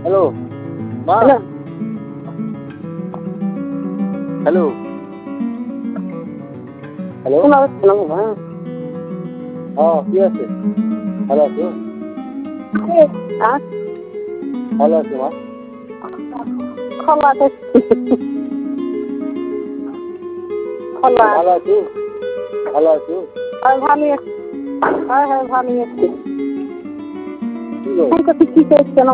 Hello মা। Hello. Hello hello. শোনা যাচ্ছে না বাবা। হ্যাঁ কি আছে? ভালো আছো? আর ভালো আছো মা? খোলা তো খোলা। ভালো আছো? ভালো আছো? আর ভালোই আছি। হ্যাঁ হ্যাঁ ভালোই আছি। কি গো? এখন তো কি করছে না